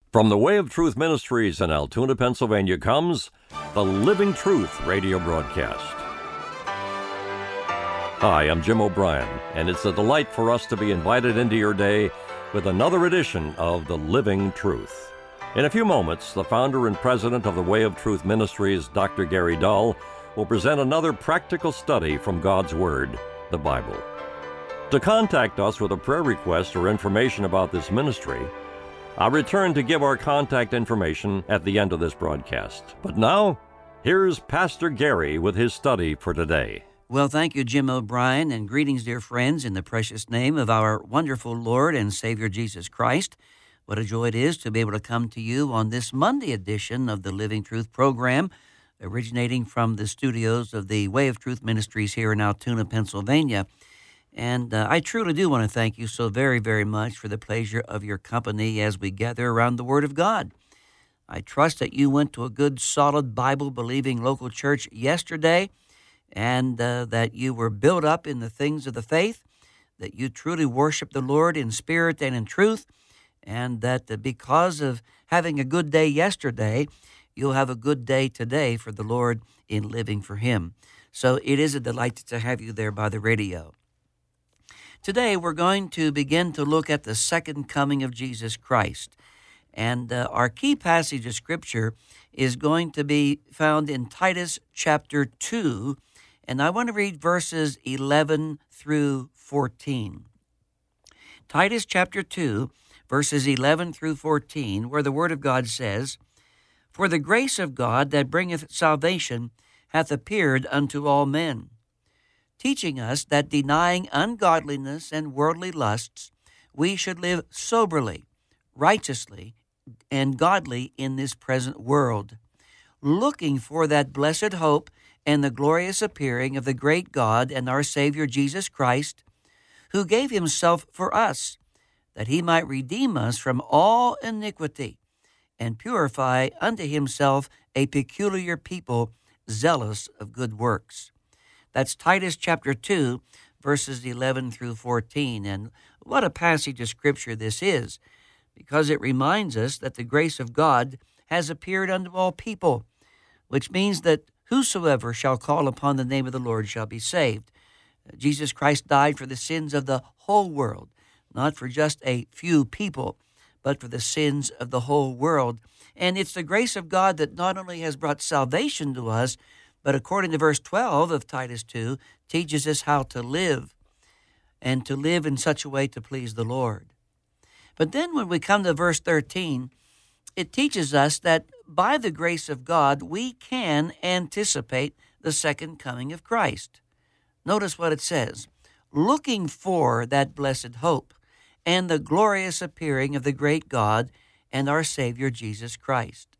From the Way of Truth Ministries in Altoona, Pennsylvania comes the Living Truth radio broadcast. Hi, I'm Jim O'Brien, and it's a delight for us to be invited into your day with another edition of the Living Truth. In a few moments, the founder and president of the Way of Truth Ministries, Dr. Gary Dull, will present another practical study from God's Word, the Bible. To contact us with a prayer request or information about this ministry, I'll return to give our contact information at the end of this broadcast. But now, here's Pastor Gary with his study for today. Well, thank you, Jim O'Brien, and greetings, dear friends, in the precious name of our wonderful Lord and Savior Jesus Christ. What a joy it is to be able to come to you on this Monday edition of the Living Truth program, originating from the studios of the Way of Truth Ministries here in Altoona, Pennsylvania. And I truly do want to thank you so very, very much for the pleasure of your company as we gather around the Word of God. I trust that you went to a good, solid, Bible-believing local church yesterday, and that you were built up in the things of the faith, that you truly worship the Lord in spirit and in truth, and that because of having a good day yesterday, you'll have a good day today for the Lord in living for Him. So it is a delight to have you there by the radio. Today, we're going to begin to look at the second coming of Jesus Christ. And our key passage of Scripture is going to be found in Titus chapter 2, and I want to read verses 11 through 14. Titus chapter 2, verses 11 through 14, where the Word of God says, "For the grace of God that bringeth salvation hath appeared unto all men, teaching us that denying ungodliness and worldly lusts, we should live soberly, righteously, and godly in this present world, looking for that blessed hope and the glorious appearing of the great God and our Savior Jesus Christ, who gave himself for us, that he might redeem us from all iniquity, and purify unto himself a peculiar people, zealous of good works." That's Titus chapter 2, verses 11 through 14. And what a passage of Scripture this is, because it reminds us that the grace of God has appeared unto all people, which means that whosoever shall call upon the name of the Lord shall be saved. Jesus Christ died for the sins of the whole world, not for just a few people, but for the sins of the whole world. And it's the grace of God that not only has brought salvation to us, but according to verse 12 of Titus 2, teaches us how to live, and to live in such a way to please the Lord. But then when we come to verse 13, it teaches us that by the grace of God, we can anticipate the second coming of Christ. Notice what it says, "Looking for that blessed hope and the glorious appearing of the great God and our Savior Jesus Christ."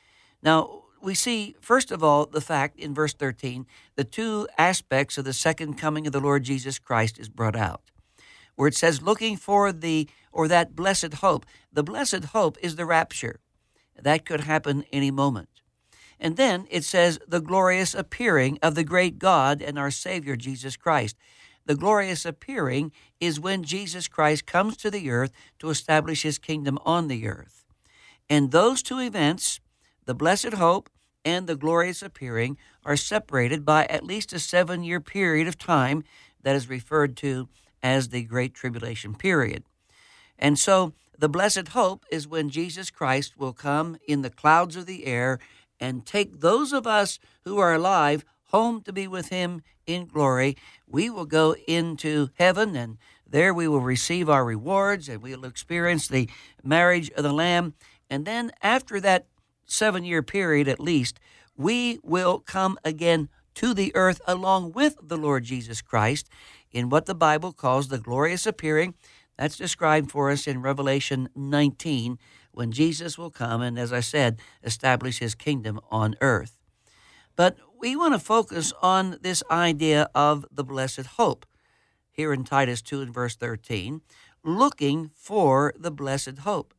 Now, we see, first of all, the fact in verse 13, the two aspects of the second coming of the Lord Jesus Christ is brought out, where it says, looking for that blessed hope. The blessed hope is the rapture. That could happen any moment. And then it says, the glorious appearing of the great God and our Savior Jesus Christ. The glorious appearing is when Jesus Christ comes to the earth to establish his kingdom on the earth. And those two events, the blessed hope and the glorious appearing, are separated by at least a 7-year period of time that is referred to as the Great Tribulation period. And so the blessed hope is when Jesus Christ will come in the clouds of the air and take those of us who are alive home to be with him in glory. We will go into heaven, and there we will receive our rewards, and we will experience the marriage of the Lamb. And then after that 7-year period at least, we will come again to the earth along with the Lord Jesus Christ in what the Bible calls the glorious appearing. That's described for us in Revelation 19, when Jesus will come and, as I said, establish his kingdom on earth. But we want to focus on this idea of the blessed hope here in Titus 2 and verse 13, looking for the blessed hope.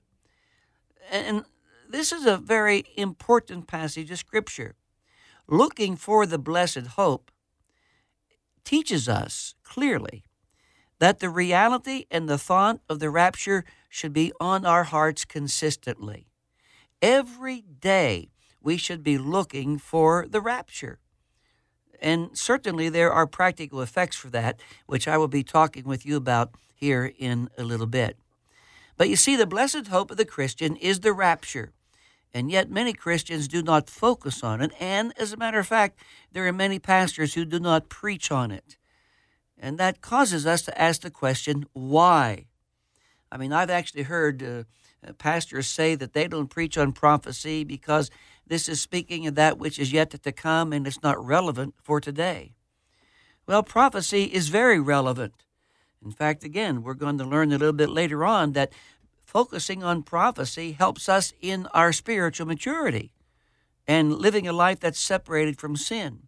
And this is a very important passage of Scripture. Looking for the blessed hope teaches us clearly that the reality and the thought of the rapture should be on our hearts consistently. every day we should be looking for the rapture. And certainly there are practical effects for that, which I will be talking with you about here in a little bit. But you see, the blessed hope of the Christian is the rapture. And yet many Christians do not focus on it. And as a matter of fact, there are many pastors who do not preach on it. And that causes us to ask the question, why? I mean, I've actually heard pastors say that they don't preach on prophecy because this is speaking of that which is yet to come and it's not relevant for today. Well, prophecy is very relevant. In fact, again, we're going to learn a little bit later on that focusing on prophecy helps us in our spiritual maturity and living a life that's separated from sin.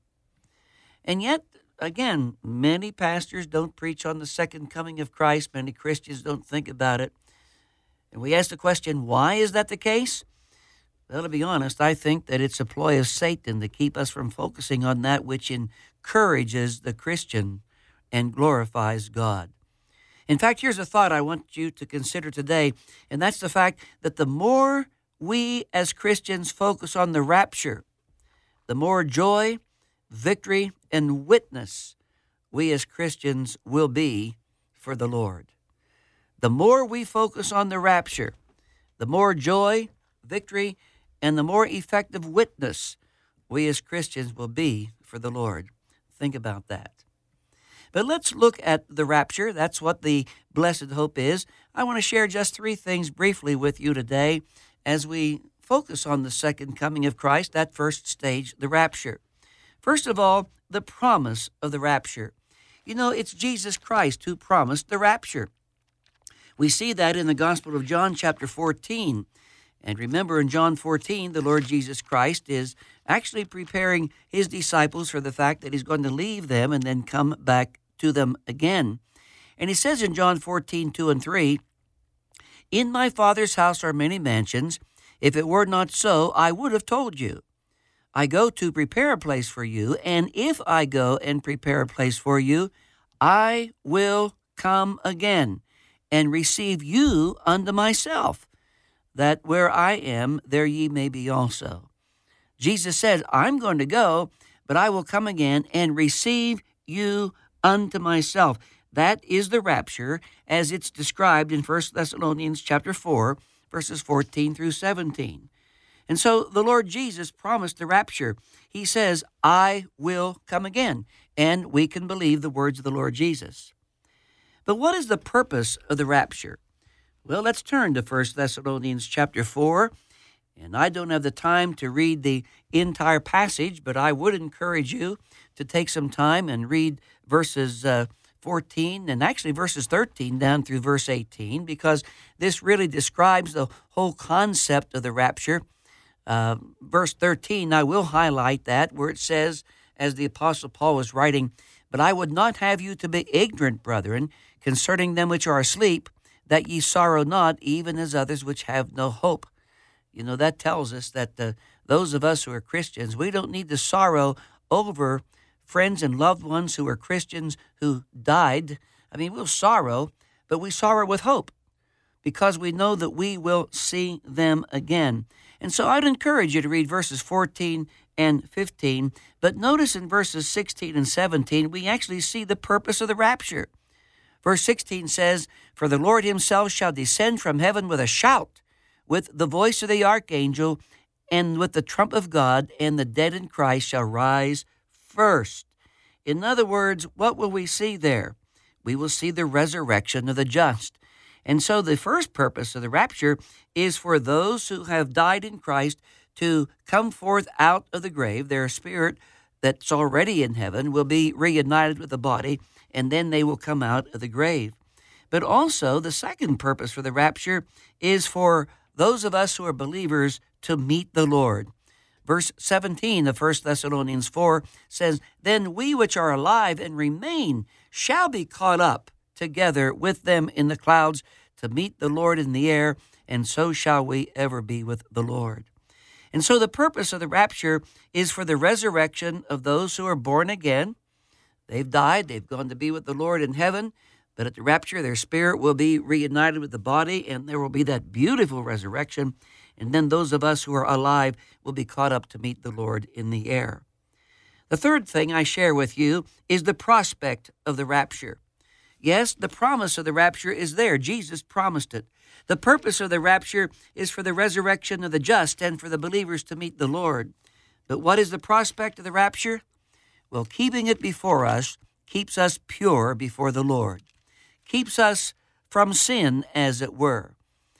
And yet, again, many pastors don't preach on the second coming of Christ. Many Christians don't think about it. And we ask the question, why is that the case? Well, to be honest, I think that it's a ploy of Satan to keep us from focusing on that which encourages the Christian and glorifies God. In fact, here's a thought I want you to consider today, and that's the fact that the more we as Christians focus on the rapture, the more joy, victory, and witness we as Christians will be for the Lord. The more we focus on the rapture, the more joy, victory, and the more effective witness we as Christians will be for the Lord. Think about that. But let's look at the rapture. That's what the blessed hope is. I want to share just 3 things briefly with you today as we focus on the second coming of Christ, that first stage, the rapture. First of all, the promise of the rapture. You know, it's Jesus Christ who promised the rapture. We see that in the Gospel of John, chapter 14. And remember, in John 14, the Lord Jesus Christ is actually preparing his disciples for the fact that he's going to leave them and then come back to them again. And he says in John 14, 2 and 3, "In my Father's house are many mansions. If it were not so, I would have told you. I go to prepare a place for you, and if I go and prepare a place for you, I will come again and receive you unto myself, that where I am, there ye may be also." Jesus said, I'm going to go, but I will come again and receive you unto myself. That is the rapture as it's described in 1 Thessalonians chapter 4, verses 14 through 17. And so the Lord Jesus promised the rapture. He says, I will come again. And we can believe the words of the Lord Jesus. But what is the purpose of the rapture? Well, let's turn to 1 Thessalonians chapter 4. And I don't have the time to read the entire passage, but I would encourage you to take some time and read verses 14 and actually verses 13 down through verse 18, because this really describes the whole concept of the rapture. Verse 13, I will highlight that, where it says, as the Apostle Paul was writing, "But I would not have you to be ignorant, brethren, concerning them which are asleep, that ye sorrow not, even as others which have no hope." You know, that tells us that those of us who are Christians, we don't need to sorrow over friends and loved ones who are Christians who died. I mean, we'll sorrow, but we sorrow with hope because we know that we will see them again. And so I'd encourage you to read verses 14 and 15, but notice in verses 16 and 17, we actually see the purpose of the rapture. Verse 16 says, "For the Lord himself shall descend from heaven with a shout, with the voice of the archangel, and with the trump of God, and the dead in Christ shall rise first." In other words, what will we see there? We will see the resurrection of the just. And so the first purpose of the rapture is for those who have died in Christ to come forth out of the grave. Their spirit that's already in heaven will be reunited with the body, and then they will come out of the grave. But also, the second purpose for the rapture is for those of us who are believers to meet the Lord. Verse 17 of 1 Thessalonians 4 says, "Then we which are alive and remain shall be caught up together with them in the clouds to meet the Lord in the air, and so shall we ever be with the Lord." And so the purpose of the rapture is for the resurrection of those who are born again. They've died, they've gone to be with the Lord in heaven, but at the rapture their spirit will be reunited with the body, and there will be that beautiful resurrection. and then those of us who are alive will be caught up to meet the Lord in the air. The third thing I share with you is the prospect of the rapture. Yes, the promise of the rapture is there. Jesus promised it. The purpose of the rapture is for the resurrection of the just and for the believers to meet the Lord. But what is the prospect of the rapture? Well, keeping it before us keeps us pure before the Lord, keeps us from sin, as it were.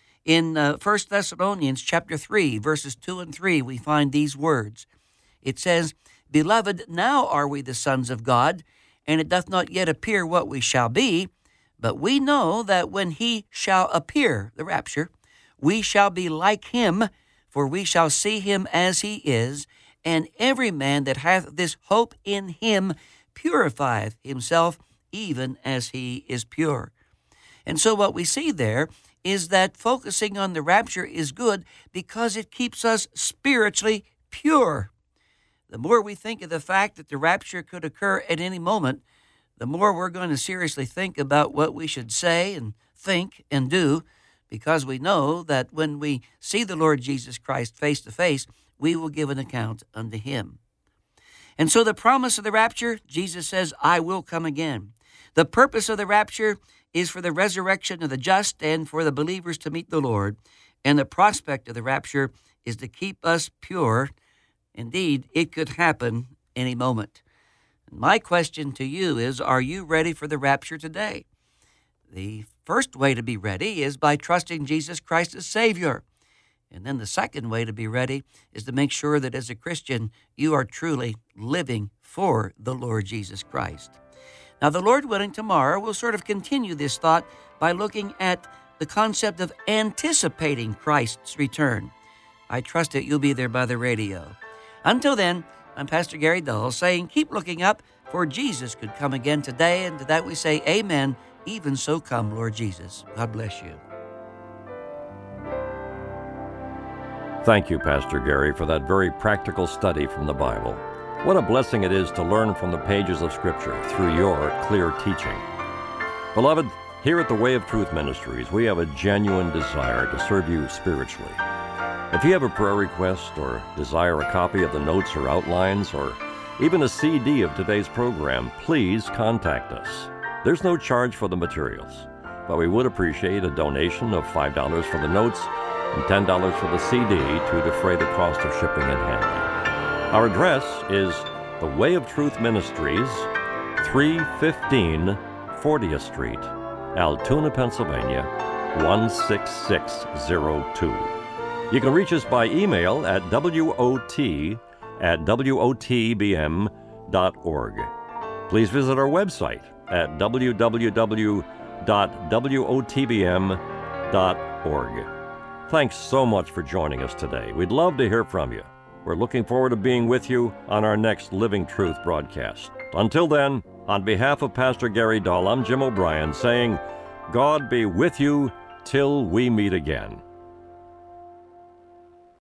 In 1 Thessalonians chapter 3, verses 2 and 3, we find these words. It says, "Beloved, now are we the sons of God, and it doth not yet appear what we shall be, but we know that when he shall appear," the rapture, "we shall be like him, for we shall see him as he is, and every man that hath this hope in him purifieth himself, even as he is pure." And so what we see there is that focusing on the rapture is good because it keeps us spiritually pure. The more we think of the fact that the rapture could occur at any moment, the more we're going to seriously think about what we should say and think and do, because we know that when we see the Lord Jesus Christ face to face, we will give an account unto him. And so the promise of the rapture, Jesus says, "I will come again." The purpose of the rapture is for the resurrection of the just and for the believers to meet the Lord. And the prospect of the rapture is to keep us pure. Indeed, it could happen any moment. My question to you is, are you ready for the rapture today? The first way to be ready is by trusting Jesus Christ as Savior. And then the second way to be ready is to make sure that as a Christian, you are truly living for the Lord Jesus Christ. Now, the Lord willing, tomorrow we'll sort of continue this thought by looking at the concept of anticipating Christ's return. I trust that you'll be there by the radio. Until then, I'm Pastor Gary Dull saying keep looking up, for Jesus could come again today, and to that we say amen. Even so come, Lord Jesus. God bless you. Thank you, Pastor Gary, for that very practical study from the Bible. What a blessing it is to learn from the pages of Scripture through your clear teaching. Beloved, here at the Way of Truth Ministries, we have a genuine desire to serve you spiritually. If you have a prayer request or desire a copy of the notes or outlines or even a CD of today's program, please contact us. There's no charge for the materials, but we would appreciate a donation of $5 for the notes and $10 for the CD to defray the cost of shipping and handling. Our address is The Way of Truth Ministries, 315 40th Street, Altoona, Pennsylvania, 16602. You can reach us by email at wot@wotbm.org. Please visit our website at www.wotbm.org. Thanks so much for joining us today. We'd love to hear from you. We're looking forward to being with you on our next Living Truth broadcast. Until then, on behalf of Pastor Gary Dull, I'm Jim O'Brien saying, God be with you till we meet again.